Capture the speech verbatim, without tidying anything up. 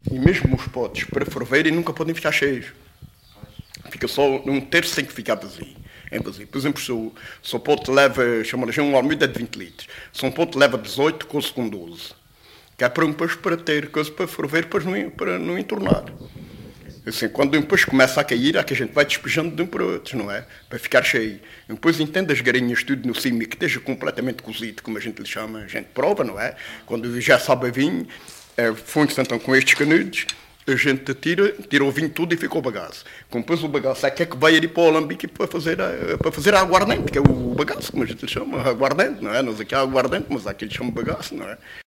E mesmo os potes para ferverem nunca podem ficar cheios. Fica só um terço tem que ficar vazio. É vazio. Por exemplo, se o, se o pote leva, chamamos um almíbar de vinte litros, se um pote leva dezoito, coze com doze. Que é para um peixe para ter coisa para ferver, depois não, para não entornar. Assim, quando um peixe começa a cair, é que a gente vai despejando de um para outro, não é? Para ficar cheio. E depois entende as garinhas tudo no cimo e que esteja completamente cozido, como a gente lhe chama, a gente prova, não é? Quando já sabe a vinho, é, foi-se então com estes canudos, a gente tira, tira o vinho tudo e fica o bagaço. Como depois o bagaço é que é que vai ali para o alambique para fazer, a, para fazer a aguardente, que é o bagaço, como a gente lhe chama, aguardente, não é? Nós aqui há aguardente, mas há aqui lhe chama bagaço, não é?